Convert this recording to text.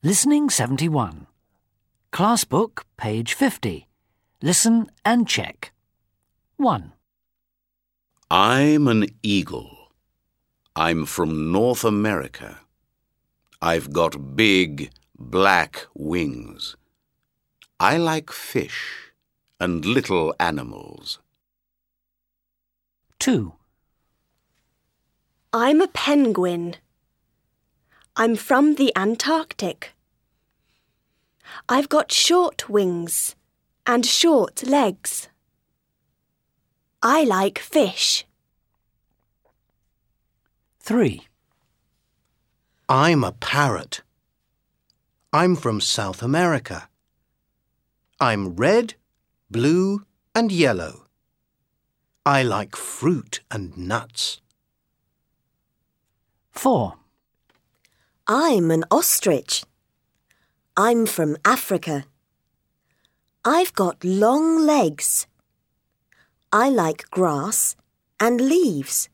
Listening 71. Class book, page 50. Listen and check. 1. I'm an eagle. I'm from North America. I've got big, black wings. I like fish and little animals. 2. I'm a penguin. I'm from the Antarctic. I've got short wings and short legs. I like fish. 3. I'm a parrot. I'm from South America. I'm red, blue and yellow. I like fruit and nuts. 4. I'm an ostrich. I'm from Africa. I've got long legs. I like grass and leaves.